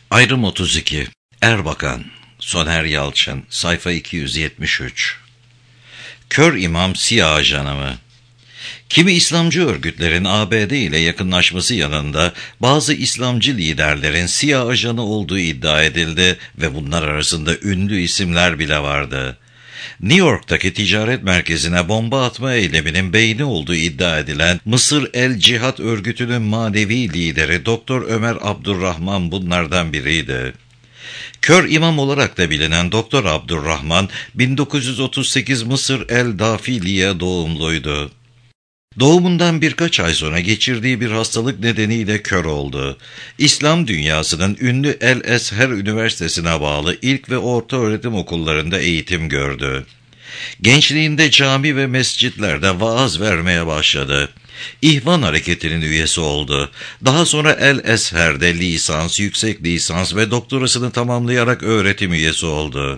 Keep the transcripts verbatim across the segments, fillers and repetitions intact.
Ayrım otuz iki. Erbakan, Soner Yalçın, sayfa iki yüz yetmiş üç. Kör İmam Siyah Ajanı mı? Kimi İslamcı örgütlerin A B D ile yakınlaşması yanında bazı İslamcı liderlerin siyah ajanı olduğu iddia edildi ve bunlar arasında ünlü isimler bile vardı. New York'taki ticaret merkezine bomba atma eyleminin beyni olduğu iddia edilen Mısır El Cihat örgütünün manevi lideri Doktor Ömer Abdurrahman bunlardan biriydi. Kör imam olarak da bilinen Doktor Abdurrahman bin dokuz yüz otuz sekiz Mısır El Dafiliye doğumluydu. Doğumundan birkaç ay sonra geçirdiği bir hastalık nedeniyle kör oldu. İslam dünyasının ünlü El-Ezher Üniversitesi'ne bağlı ilk ve orta öğretim okullarında eğitim gördü. Gençliğinde cami ve mescitlerde vaaz vermeye başladı. İhvan Hareketi'nin üyesi oldu. Daha sonra El-Ezher'de lisans, yüksek lisans ve doktorasını tamamlayarak öğretim üyesi oldu.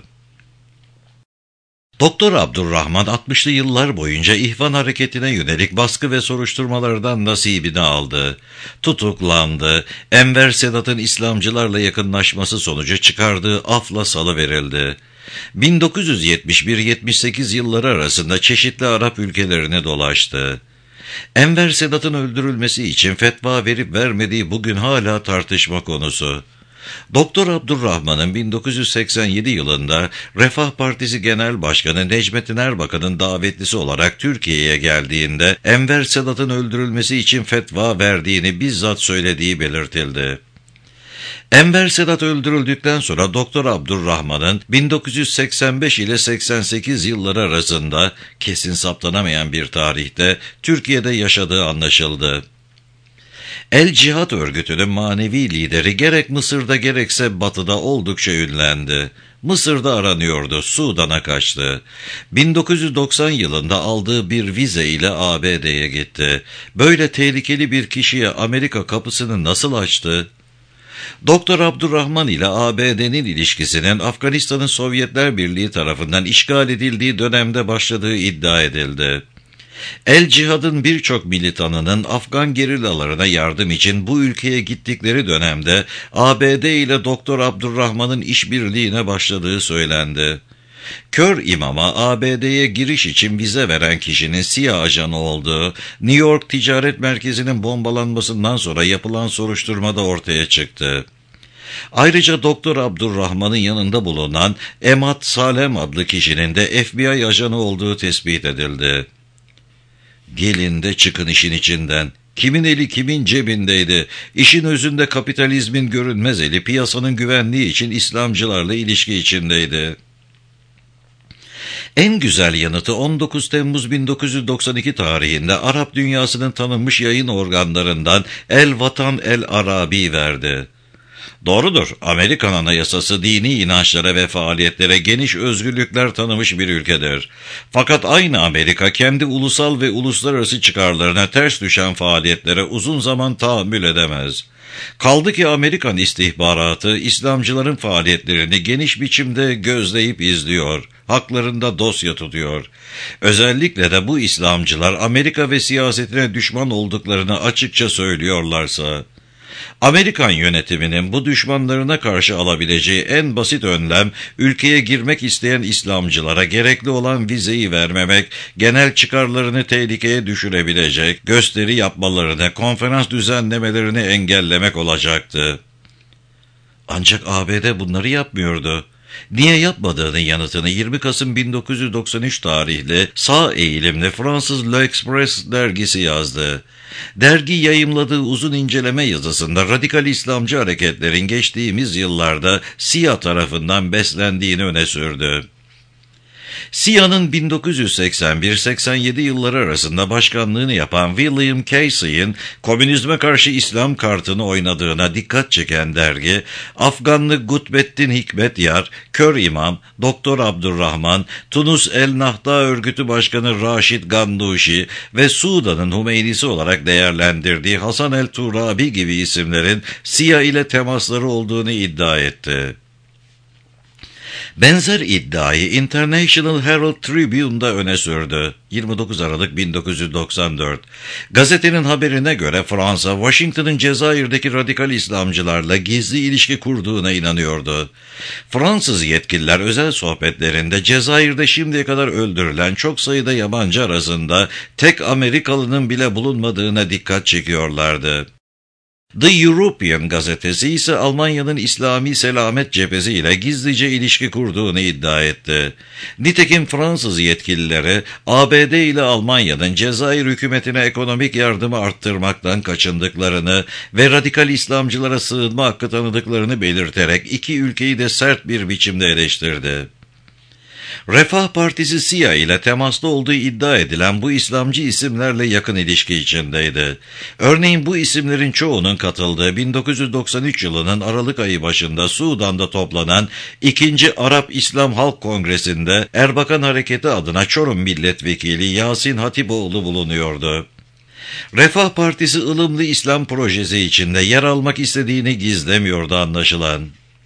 Doktor Abdurrahman altmışlı yıllar boyunca İhvan Hareketi'ne yönelik baskı ve soruşturmalardan nasibini aldı. Tutuklandı. Enver Sedat'ın İslamcılarla yakınlaşması sonucu çıkardığı afla salıverildi. bin dokuz yüz yetmiş bir yetmiş sekiz yılları arasında çeşitli Arap ülkelerine dolaştı. Enver Sedat'ın öldürülmesi için fetva verip vermediği bugün hala tartışma konusu. Doktor Abdurrahman'ın bin dokuz yüz seksen yedi yılında Refah Partisi Genel Başkanı Necmettin Erbakan'ın davetlisi olarak Türkiye'ye geldiğinde Enver Sedat'ın öldürülmesi için fetva verdiğini bizzat söylediği belirtildi. Enver Sedat öldürüldükten sonra Doktor Abdurrahman'ın bin dokuz yüz seksen beş ile seksen sekiz yılları arasında kesin saptanamayan bir tarihte Türkiye'de yaşadığı anlaşıldı. El Cihat örgütünün manevi lideri gerek Mısır'da gerekse Batı'da oldukça ünlendi. Mısır'da aranıyordu, Sudan'a kaçtı. bin dokuz yüz doksan yılında aldığı bir vize ile A B D'ye gitti. Böyle tehlikeli bir kişiye Amerika kapısını nasıl açtı? Doktor Abdurrahman ile A B D'nin ilişkisinin Afganistan'ın Sovyetler Birliği tarafından işgal edildiği dönemde başladığı iddia edildi. El Cihad'ın birçok militanının Afgan gerillalarına yardım için bu ülkeye gittikleri dönemde A B D ile Doktor Abdurrahman'ın işbirliğine başladığı söylendi. Kör imama A B D'ye giriş için vize veren kişinin siyah ajanı olduğu New York Ticaret Merkezi'nin bombalanmasından sonra yapılan soruşturmada ortaya çıktı. Ayrıca Doktor Abdurrahman'ın yanında bulunan Emad Salem adlı kişinin de F B I ajanı olduğu tespit edildi. Gelin de çıkın işin içinden. Kimin eli kimin cebindeydi? İşin özünde kapitalizmin görünmez eli piyasanın güvenliği için İslamcılarla ilişki içindeydi. En güzel yanıtı on dokuz Temmuz bin dokuz yüz doksan iki tarihinde Arap dünyasının tanınmış yayın organlarından El Vatan El Arabi verdi. Doğrudur, Amerikan Anayasası dini inançlara ve faaliyetlere geniş özgürlükler tanımış bir ülkedir. Fakat aynı Amerika kendi ulusal ve uluslararası çıkarlarına ters düşen faaliyetlere uzun zaman tahammül edemez. Kaldı ki Amerikan istihbaratı İslamcıların faaliyetlerini geniş biçimde gözleyip izliyor, haklarında dosya tutuyor. Özellikle de bu İslamcılar Amerika ve siyasetine düşman olduklarını açıkça söylüyorlarsa, Amerikan yönetiminin bu düşmanlarına karşı alabileceği en basit önlem, ülkeye girmek isteyen İslamcılara gerekli olan vizeyi vermemek, genel çıkarlarını tehlikeye düşürebilecek, gösteri yapmalarını, konferans düzenlemelerini engellemek olacaktı. Ancak A B D bunları yapmıyordu. Niye yapmadığının yanıtını yirmi Kasım bin dokuz yüz doksan üç tarihli sağ eğilimli Fransız L'Express dergisi yazdı. Dergi yayımladığı uzun inceleme yazısında radikal İslamcı hareketlerin geçtiğimiz yıllarda Siyah tarafından beslendiğini öne sürdü. Siyah'ın bin dokuz yüz seksen bir seksen yedi yılları arasında başkanlığını yapan William Casey'in komünizme karşı İslam kartını oynadığına dikkat çeken dergi, Afganlı Gutbettin Hikmetyar, Kör İmam, Doktor Abdurrahman, Tunus El Nahda Örgütü Başkanı Raşid Ganduşi ve Sudan'ın Humeynisi olarak değerlendirdiği Hasan El Turabi gibi isimlerin Siyah ile temasları olduğunu iddia etti. Benzer iddiayı International Herald Tribune'da öne sürdü. yirmi dokuz Aralık bin dokuz yüz doksan dört. Gazetenin haberine göre Fransa, Washington'ın Cezayir'deki radikal İslamcılarla gizli ilişki kurduğuna inanıyordu. Fransız yetkililer özel sohbetlerinde Cezayir'de şimdiye kadar öldürülen çok sayıda yabancı arasında tek Amerikalının bile bulunmadığına dikkat çekiyorlardı. The European gazetesi ise Almanya'nın İslami Selamet Cephesi ile gizlice ilişki kurduğunu iddia etti. Nitekim Fransız yetkilileri A B D ile Almanya'nın Cezayir hükümetine ekonomik yardımı arttırmaktan kaçındıklarını ve radikal İslamcılara sığınma hakkı tanıdıklarını belirterek iki ülkeyi de sert bir biçimde eleştirdi. Refah Partisi SİHA ile temaslı olduğu iddia edilen bu İslamcı isimlerle yakın ilişki içindeydi. Örneğin bu isimlerin çoğunun katıldığı bin dokuz yüz doksan üç yılının Aralık ayı başında Sudan'da toplanan ikinci Arap İslam Halk Kongresi'nde Erbakan Hareketi adına Çorum Milletvekili Yasin Hatipoğlu bulunuyordu. Refah Partisi ılımlı İslam projesi içinde yer almak istediğini gizlemiyordu anlaşılan.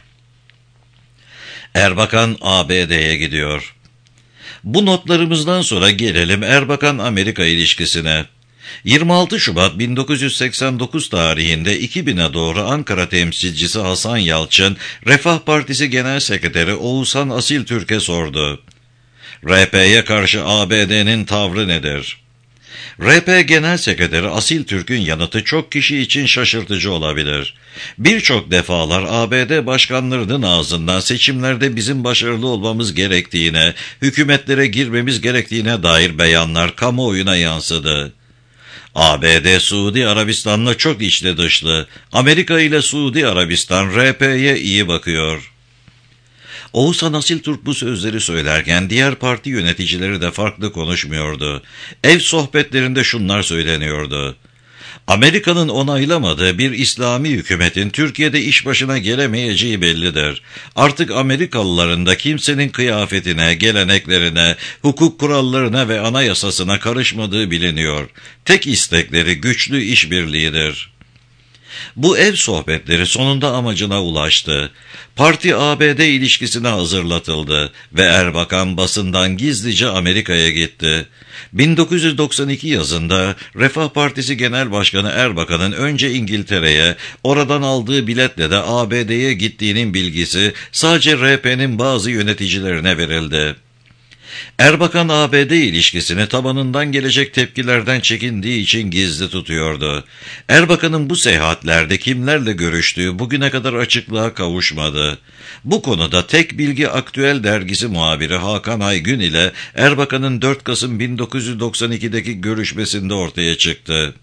Erbakan A B D'ye gidiyor. Bu notlarımızdan sonra gelelim Erbakan-Amerika ilişkisine. yirmi altı Şubat bin dokuz yüz seksen dokuz tarihinde iki bine doğru Ankara temsilcisi Hasan Yalçın, Refah Partisi Genel Sekreteri Oğuzhan Asiltürk'e sordu. R P'ye karşı A B D'nin tavrı nedir? R P Genel Sekreteri Asiltürk'ün yanıtı çok kişi için şaşırtıcı olabilir. Birçok defalar A B D başkanlarının ağzından seçimlerde bizim başarılı olmamız gerektiğine, hükümetlere girmemiz gerektiğine dair beyanlar kamuoyuna yansıdı. A B D, Suudi Arabistan'la çok içli dışlı, Amerika ile Suudi Arabistan R P'ye iyi bakıyor. Oğuzhan Asiltürk bu sözleri söylerken diğer parti yöneticileri de farklı konuşmuyordu. Ev sohbetlerinde şunlar söyleniyordu. Amerika'nın onaylamadığı bir İslami hükümetin Türkiye'de iş başına gelemeyeceği bellidir. Artık Amerikalıların da kimsenin kıyafetine, geleneklerine, hukuk kurallarına ve anayasasına karışmadığı biliniyor. Tek istekleri güçlü işbirliğidir. Bu ev sohbetleri sonunda amacına ulaştı. Parti A B D ilişkisine hazırlatıldı ve Erbakan basından gizlice Amerika'ya gitti. bin dokuz yüz doksan iki yazında Refah Partisi Genel Başkanı Erbakan'ın önce İngiltere'ye, oradan aldığı biletle de A B D'ye gittiğinin bilgisi sadece R P'nin bazı yöneticilerine verildi. Erbakan A B D ilişkisini tabanından gelecek tepkilerden çekindiği için gizli tutuyordu. Erbakan'ın bu seyahatlerde kimlerle görüştüğü bugüne kadar açıklığa kavuşmadı. Bu konuda Tek Bilgi Aktüel dergisi muhabiri Hakan Aygün ile Erbakan'ın dört Kasım bin dokuz yüz doksan ikideki görüşmesinde ortaya çıktı.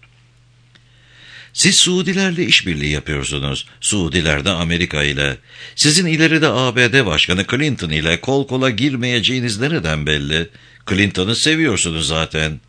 Siz Suudilerle işbirliği yapıyorsunuz. Suudiler de Amerika ile. Sizin ileride A B D Başkanı Clinton ile kol kola girmeyeceğiniz nereden belli? Clinton'ı seviyorsunuz zaten.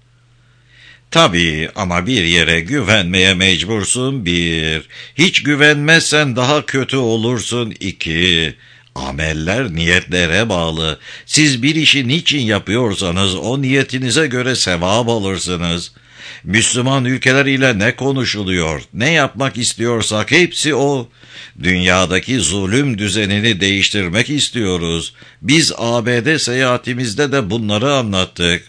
Tabii ama bir yere güvenmeye mecbursun bir. Hiç güvenmezsen daha kötü olursun iki. Ameller niyetlere bağlı. Siz bir işi niçin yapıyorsanız o niyetinize göre sevap alırsınız. Müslüman ülkeler ile ne konuşuluyor, ne yapmak istiyorsak hepsi o. Dünyadaki zulüm düzenini değiştirmek istiyoruz. Biz A B D seyahatimizde de bunları anlattık.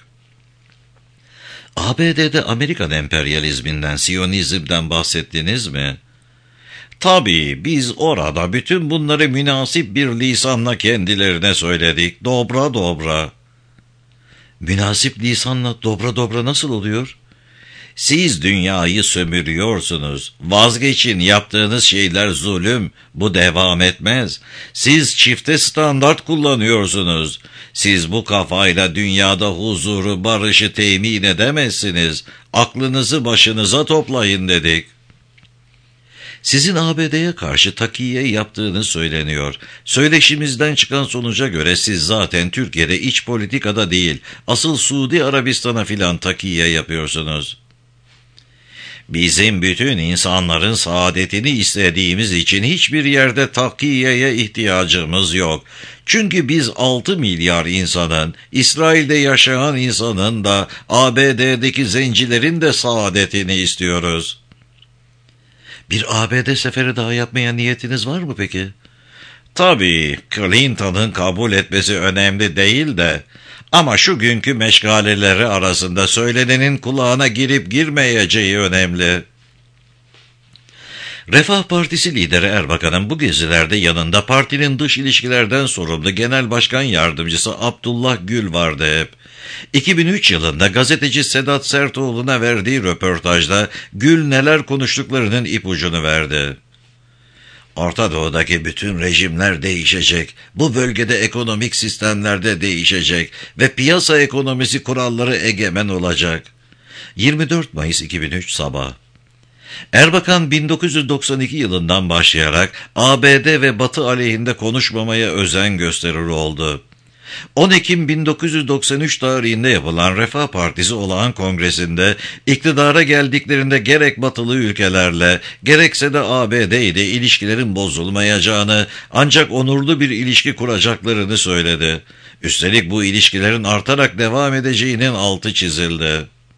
A B D'de Amerikan emperyalizminden, Siyonizm'den bahsettiniz mi? Tabii biz orada bütün bunları münasip bir lisanla kendilerine söyledik. Dobra dobra. Münasip lisanla dobra dobra nasıl oluyor? Siz dünyayı sömürüyorsunuz. Vazgeçin, yaptığınız şeyler zulüm. Bu devam etmez. Siz çifte standart kullanıyorsunuz. Siz bu kafayla dünyada huzuru, barışı temin edemezsiniz. Aklınızı başınıza toplayın dedik. Sizin A B D'ye karşı takiye yaptığınız söyleniyor. Söyleşimizden çıkan sonuca göre siz zaten Türkiye'de iç politikada değil, asıl Suudi Arabistan'a filan takiye yapıyorsunuz. Bizim bütün insanların saadetini istediğimiz için hiçbir yerde takiyeye ihtiyacımız yok. Çünkü biz altı milyar insanın, İsrail'de yaşayan insanın da, A B D'deki zencilerin de saadetini istiyoruz. Bir A B D seferi daha yapmaya niyetiniz var mı peki? Tabii Clinton'ın kabul etmesi önemli değil de, ama şu günkü meşgaleleri arasında söylenenin kulağına girip girmeyeceği önemli. Refah Partisi lideri Erbakan'ın bu gezilerde yanında partinin dış ilişkilerden sorumlu Genel Başkan Yardımcısı Abdullah Gül vardı hep. iki bin üç yılında gazeteci Sedat Sertoğlu'na verdiği röportajda Gül neler konuştuklarının ipucunu verdi. Orta Doğu'daki bütün rejimler değişecek, bu bölgede ekonomik sistemler de değişecek ve piyasa ekonomisi kuralları egemen olacak. yirmi dört Mayıs iki bin üç sabah. Erbakan bin dokuz yüz doksan iki yılından başlayarak A B D ve Batı aleyhinde konuşmamaya özen gösterir oldu. on Ekim bin dokuz yüz doksan üç tarihinde yapılan Refah Partisi Olağan Kongresi'nde iktidara geldiklerinde gerek batılı ülkelerle gerekse de A B D ile ilişkilerin bozulmayacağını, ancak onurlu bir ilişki kuracaklarını söyledi. Üstelik bu ilişkilerin artarak devam edeceğinin altı çizildi.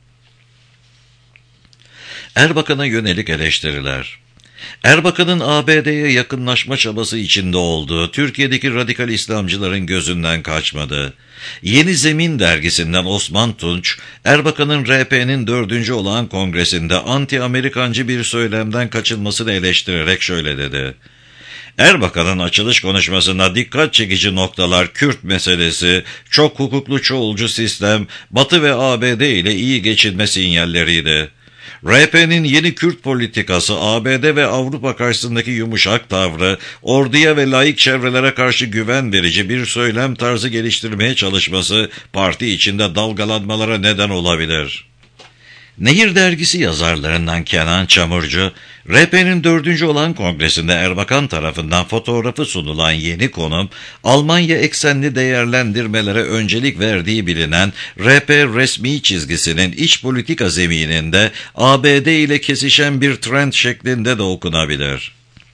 Erbakan'a yönelik eleştiriler. Erbakan'ın A B D'ye yakınlaşma çabası içinde olduğu Türkiye'deki radikal İslamcıların gözünden kaçmadı. Yeni Zemin dergisinden Osman Tunç, Erbakan'ın R P'nin dördüncü olağan kongresinde anti-Amerikancı bir söylemden kaçınmasını eleştirerek şöyle dedi. Erbakan'ın açılış konuşmasında dikkat çekici noktalar Kürt meselesi, çok hukuklu çoğulcu sistem, Batı ve A B D ile iyi geçinme sinyalleriydi. R P'nin yeni Kürt politikası, A B D ve Avrupa karşısındaki yumuşak tavrı, orduya ve laik çevrelere karşı güven verici bir söylem tarzı geliştirmeye çalışması parti içinde dalgalanmalara neden olabilir. Nehir dergisi yazarlarından Kenan Çamurcu, R P'nin dördüncü olan kongresinde Erbakan tarafından fotoğrafı sunulan yeni konum, Almanya eksenli değerlendirmelere öncelik verdiği bilinen R P resmi çizgisinin iç politika zemininde A B D ile kesişen bir trend şeklinde de okunabilir.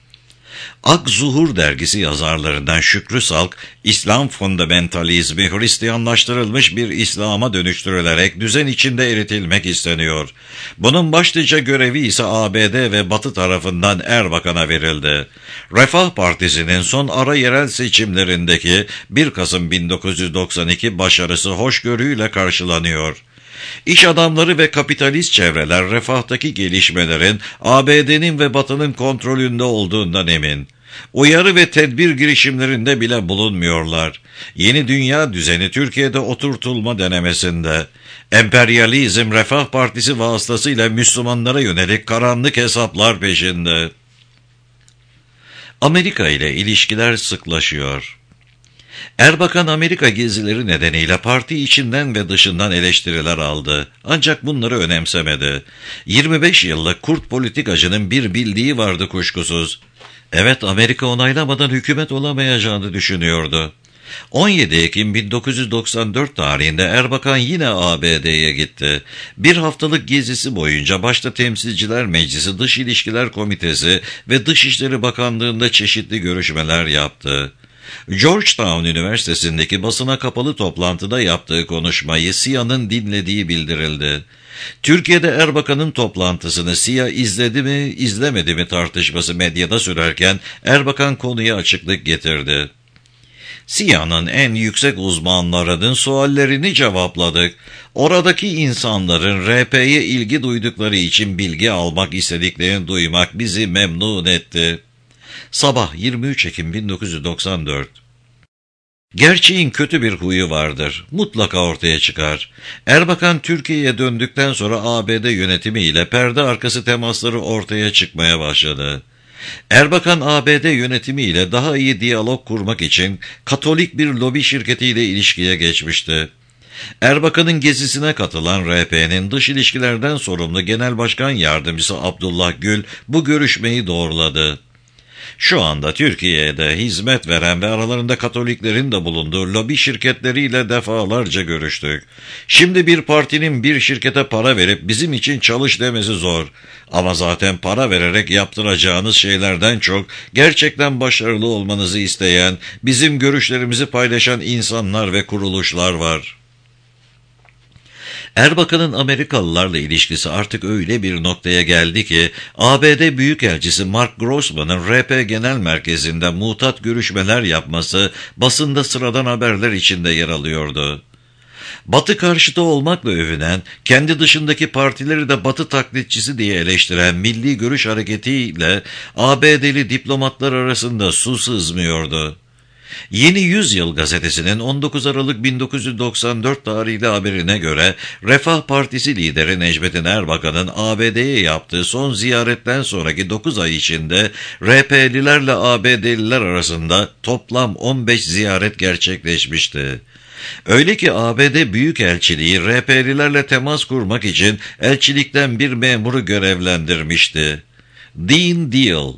Ak Zuhur dergisi yazarlarından Şükrü Salk, İslam fundamentalizmi Hristiyanlaştırılmış bir İslam'a dönüştürülerek düzen içinde eritilmek isteniyor. Bunun başlıca görevi ise A B D ve Batı tarafından Erbakan'a verildi. Refah Partisi'nin son ara yerel seçimlerindeki bir Kasım bin dokuz yüz doksan iki başarısı hoşgörüyle karşılanıyor. İş adamları ve kapitalist çevreler refahtaki gelişmelerin A B D'nin ve Batı'nın kontrolünde olduğundan emin. Uyarı ve tedbir girişimlerinde bile bulunmuyorlar. Yeni dünya düzeni Türkiye'de oturtulma denemesinde. Emperyalizm Refah Partisi vasıtasıyla Müslümanlara yönelik karanlık hesaplar peşinde. Amerika ile ilişkiler sıklaşıyor. Erbakan Amerika gezileri nedeniyle parti içinden ve dışından eleştiriler aldı. Ancak bunları önemsemedi. yirmi beş yıllık Kürt politikacının bir bildiği vardı kuşkusuz. Evet, Amerika onaylamadan hükümet olamayacağını düşünüyordu. on yedi Ekim bin dokuz yüz doksan dört tarihinde Erbakan yine A B D'ye gitti. Bir haftalık gezisi boyunca başta Temsilciler Meclisi, Dış İlişkiler Komitesi ve Dışişleri Bakanlığı'nda çeşitli görüşmeler yaptı. Georgetown Üniversitesi'ndeki basına kapalı toplantıda yaptığı konuşmayı S İ A'nın dinlediği bildirildi. Türkiye'de Erbakan'ın toplantısını S İ A izledi mi, izlemedi mi tartışması medyada sürerken Erbakan konuya açıklık getirdi. S İ A'nın en yüksek uzmanlarının suallerini cevapladık. Oradaki insanların R P'ye ilgi duydukları için bilgi almak istediklerini duymak bizi memnun etti. Sabah yirmi üç Ekim bin dokuz yüz doksan dört. Gerçeğin kötü bir huyu vardır. Mutlaka ortaya çıkar. Erbakan Türkiye'ye döndükten sonra A B D yönetimiyle perde arkası temasları ortaya çıkmaya başladı. Erbakan A B D yönetimiyle daha iyi diyalog kurmak için Katolik bir lobi şirketiyle ilişkiye geçmişti. Erbakan'ın gezisine katılan R P'nin dış ilişkilerden sorumlu Genel Başkan Yardımcısı Abdullah Gül bu görüşmeyi doğruladı. Şu anda Türkiye'de hizmet veren ve aralarında Katoliklerin de bulunduğu lobi şirketleriyle defalarca görüştük. Şimdi bir partinin bir şirkete para verip bizim için çalış demesi zor. Ama zaten para vererek yaptıracağınız şeylerden çok gerçekten başarılı olmanızı isteyen, bizim görüşlerimizi paylaşan insanlar ve kuruluşlar var. Erbakan'ın Amerikalılarla ilişkisi artık öyle bir noktaya geldi ki A B D Büyükelçisi Mark Grossman'ın R P Genel Merkezi'nde mutat görüşmeler yapması basında sıradan haberler içinde yer alıyordu. Batı karşıtı olmakla övünen, kendi dışındaki partileri de Batı taklitçisi diye eleştiren Milli Görüş Hareketi ile A B D'li diplomatlar arasında su sızmıyordu. Yeni Yüzyıl gazetesinin on dokuz Aralık bin dokuz yüz doksan dört tarihli haberine göre Refah Partisi lideri Necmettin Erbakan'ın A B D'ye yaptığı son ziyaretten sonraki dokuz ay içinde R P'lilerle A B D'liler arasında toplam on beş ziyaret gerçekleşmişti. Öyle ki A B D Büyükelçiliği R P'lilerle temas kurmak için elçilikten bir memuru görevlendirmişti. Dean Deal.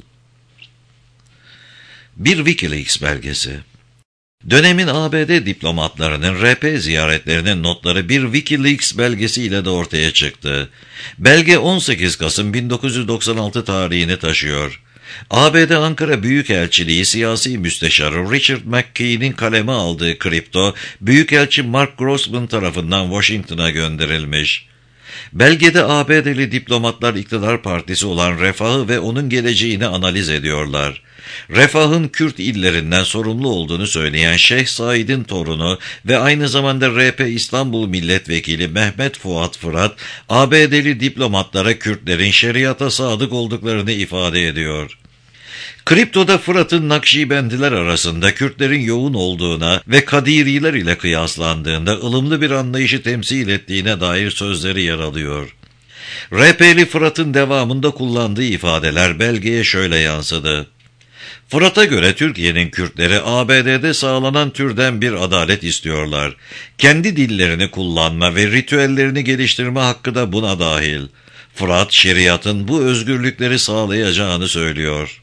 Bir WikiLeaks belgesi. Dönemin A B D diplomatlarının R P ziyaretlerinin notları bir WikiLeaks belgesiyle de ortaya çıktı. Belge on sekiz Kasım bin dokuz yüz doksan altı tarihini taşıyor. A B D Ankara Büyükelçiliği Siyasi Müsteşarı Richard McKee'nin kaleme aldığı kripto, Büyükelçi Mark Grossman tarafından Washington'a gönderilmiş. Belgede A B D'li diplomatlar iktidar partisi olan Refah'ı ve onun geleceğini analiz ediyorlar. Refah'ın Kürt illerinden sorumlu olduğunu söyleyen Şeyh Said'in torunu ve aynı zamanda R P İstanbul Milletvekili Mehmet Fuat Fırat, A B D'li diplomatlara Kürtlerin şeriata sadık olduklarını ifade ediyor. Kriptoda Fırat'ın Nakşibendiler arasında Kürtlerin yoğun olduğuna ve Kadiriler ile kıyaslandığında ılımlı bir anlayışı temsil ettiğine dair sözleri yer alıyor. R P'li Fırat'ın devamında kullandığı ifadeler belgeye şöyle yansıdı. Fırat'a göre Türkiye'nin Kürtleri A B D'de sağlanan türden bir adalet istiyorlar. Kendi dillerini kullanma ve ritüellerini geliştirme hakkı da buna dahil. Fırat, şeriatın bu özgürlükleri sağlayacağını söylüyor.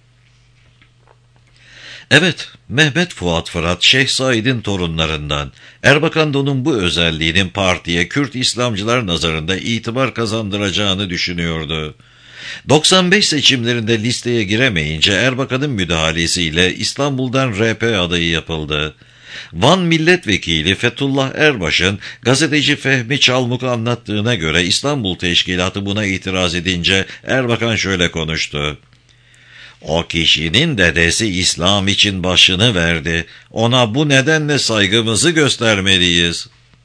Evet, Mehmet Fuat Fırat, Şeyh Said'in torunlarından. Erbakan da onun bu özelliğinin partiye Kürt İslamcılar nazarında itibar kazandıracağını düşünüyordu. doksan beş seçimlerinde listeye giremeyince Erbakan'ın müdahalesiyle İstanbul'dan R P adayı yapıldı. Van Milletvekili Fethullah Erbaş'ın gazeteci Fehmi Çalmuk'a anlattığına göre İstanbul Teşkilatı buna itiraz edince Erbakan şöyle konuştu. O kişinin dedesi İslam için başını verdi. Ona bu nedenle saygımızı göstermeliyiz.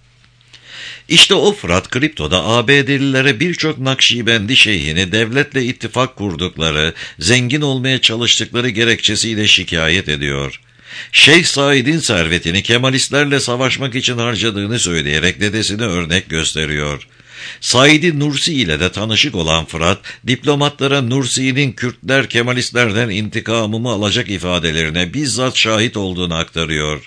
İşte o Fırat kriptoda A B D'lilere birçok Nakşibendi şeyhini devletle ittifak kurdukları, zengin olmaya çalıştıkları gerekçesiyle şikayet ediyor. Şeyh Said'in servetini Kemalistlerle savaşmak için harcadığını söyleyerek dedesini örnek gösteriyor. Said Nursi ile de tanışık olan Fırat, diplomatlara Nursi'nin Kürtler Kemalistlerden intikamımı alacak ifadelerine bizzat şahit olduğunu aktarıyor.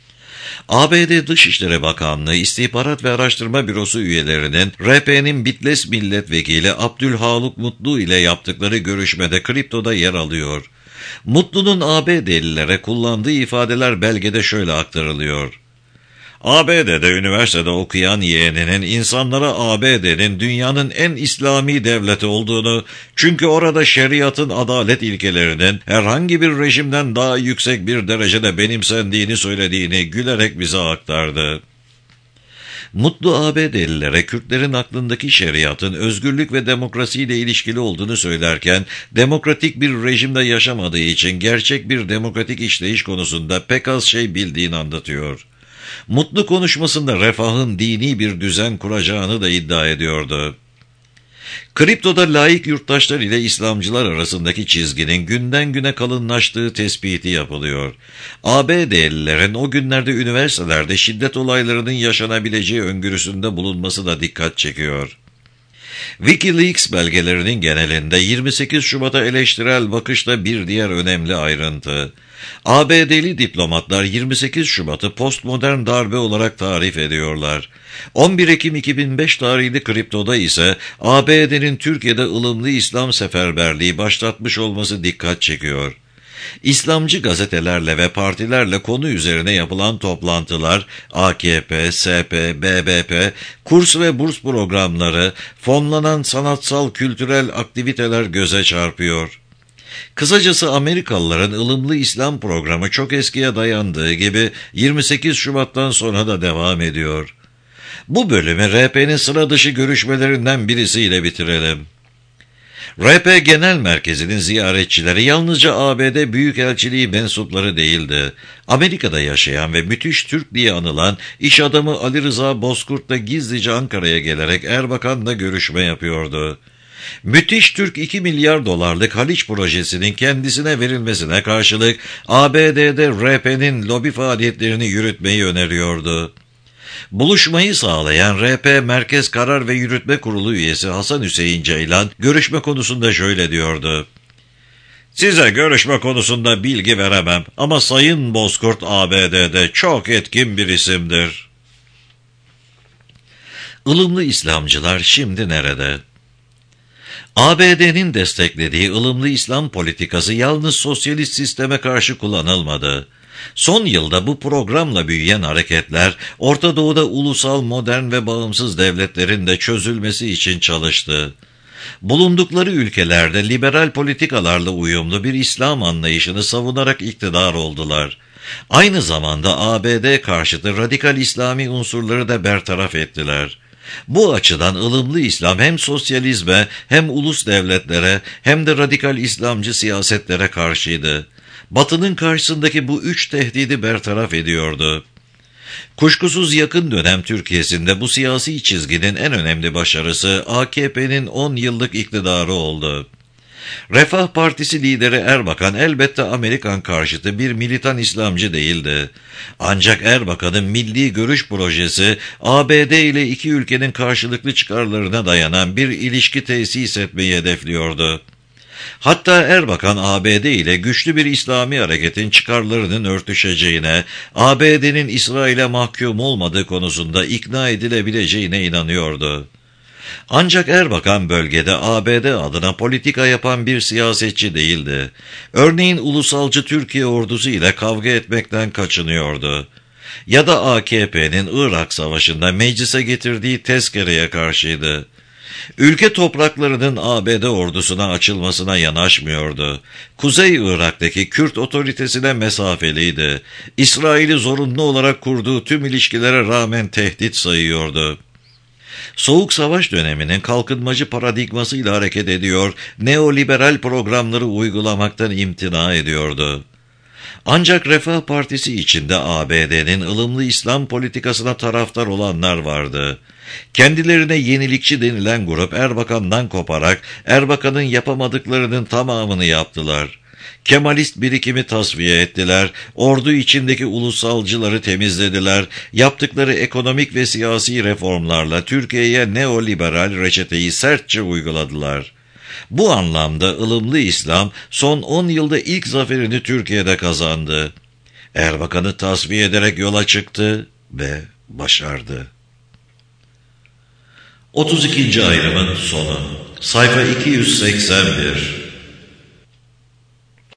A B D Dışişleri Bakanlığı İstihbarat ve Araştırma Bürosu üyelerinin R P'nin Bitlis milletvekili Abdülhaluk Mutlu ile yaptıkları görüşmede kriptoda yer alıyor. Mutlu'nun A B D'lilere kullandığı ifadeler belgede şöyle aktarılıyor. A B D'de üniversitede okuyan yeğeninin insanlara A B D'nin dünyanın en İslami devleti olduğunu, çünkü orada şeriatın adalet ilkelerinin herhangi bir rejimden daha yüksek bir derecede benimsendiğini söylediğini gülerek bize aktardı. Mutlu A B D'lilere Kürtlerin aklındaki şeriatın özgürlük ve demokrasiyle ilişkili olduğunu söylerken, demokratik bir rejimde yaşamadığı için gerçek bir demokratik işleyiş konusunda pek az şey bildiğini anlatıyor. Mutlu konuşmasında Refah'ın dini bir düzen kuracağını da iddia ediyordu. Kriptoda laik yurttaşlar ile İslamcılar arasındaki çizginin günden güne kalınlaştığı tespiti yapılıyor. A B D'lilerin o günlerde üniversitelerde şiddet olaylarının yaşanabileceği öngörüsünde bulunması da dikkat çekiyor. WikiLeaks belgelerinin genelinde yirmi sekiz Şubat'a eleştirel bakışta bir diğer önemli ayrıntı. A B D'li diplomatlar yirmi sekiz Şubat'ı postmodern darbe olarak tarif ediyorlar. on bir Ekim iki bin beş tarihli kriptoda ise A B D'nin Türkiye'de ılımlı İslam seferberliği başlatmış olması dikkat çekiyor. İslamcı gazetelerle ve partilerle konu üzerine yapılan toplantılar, A K P, S P, B B P, kurs ve burs programları, fonlanan sanatsal kültürel aktiviteler göze çarpıyor. Kısacası Amerikalıların ılımlı İslam programı çok eskiye dayandığı gibi yirmi sekiz Şubat'tan sonra da devam ediyor. Bu bölümü R P'nin sıra dışı görüşmelerinden birisiyle bitirelim. R P Genel Merkezi'nin ziyaretçileri yalnızca A B D Büyükelçiliği mensupları değildi. Amerika'da yaşayan ve müthiş Türk diye anılan iş adamı Ali Rıza Bozkurt da gizlice Ankara'ya gelerek Erbakan'la görüşme yapıyordu. Müthiş Türk iki milyar dolarlık Haliç projesinin kendisine verilmesine karşılık A B D'de R P'nin lobi faaliyetlerini yürütmeyi öneriyordu. Buluşmayı sağlayan R P Merkez Karar ve Yürütme Kurulu üyesi Hasan Hüseyin Ceylan görüşme konusunda şöyle diyordu. Size görüşme konusunda bilgi veremem ama Sayın Bozkurt A B D'de çok etkin bir isimdir. Ilımlı İslamcılar şimdi nerede? A B D'nin desteklediği ılımlı İslam politikası yalnız sosyalist sisteme karşı kullanılmadı. Son yılda bu programla büyüyen hareketler, Orta Doğu'da ulusal, modern ve bağımsız devletlerin de çözülmesi için çalıştı. Bulundukları ülkelerde liberal politikalarla uyumlu bir İslam anlayışını savunarak iktidar oldular. Aynı zamanda A B D karşıtı radikal İslami unsurları da bertaraf ettiler. Bu açıdan ılımlı İslam hem sosyalizme hem ulus devletlere hem de radikal İslamcı siyasetlere karşıydı. Batı'nın karşısındaki bu üç tehdidi bertaraf ediyordu. Kuşkusuz yakın dönem Türkiye'sinde bu siyasi çizginin en önemli başarısı A K P'nin on yıllık iktidarı oldu. Refah Partisi lideri Erbakan elbette Amerikan karşıtı bir militan İslamcı değildi. Ancak Erbakan'ın milli görüş projesi A B D ile iki ülkenin karşılıklı çıkarlarına dayanan bir ilişki tesis etmeyi hedefliyordu. Hatta Erbakan A B D ile güçlü bir İslami hareketin çıkarlarının örtüşeceğine, A B D'nin İsrail'e mahkum olmadığı konusunda ikna edilebileceğine inanıyordu. Ancak Erbakan bölgede A B D adına politika yapan bir siyasetçi değildi. Örneğin ulusalcı Türkiye ordusu ile kavga etmekten kaçınıyordu. Ya da A K P'nin Irak Savaşı'nda meclise getirdiği tezkereye karşıydı. Ülke topraklarının A B D ordusuna açılmasına yanaşmıyordu. Kuzey Irak'taki Kürt otoritesine mesafeliydi. İsrail'i zorunlu olarak kurduğu tüm ilişkilere rağmen tehdit sayıyordu. Soğuk Savaş döneminin kalkınmacı paradigmasıyla hareket ediyor, neoliberal programları uygulamaktan imtina ediyordu. Ancak Refah Partisi içinde A B D'nin ılımlı İslam politikasına taraftar olanlar vardı. Kendilerine yenilikçi denilen grup Erbakan'dan koparak Erbakan'ın yapamadıklarının tamamını yaptılar. Kemalist birikimi tasfiye ettiler, ordu içindeki ulusalcıları temizlediler, yaptıkları ekonomik ve siyasi reformlarla Türkiye'ye neoliberal reçeteyi sertçe uyguladılar. Bu anlamda ılımlı İslam son on yılda ilk zaferini Türkiye'de kazandı. Erbakan'ı tasfiye ederek yola çıktı ve başardı. otuz ikinci ayrımın sonu. Sayfa iki yüz seksen bir.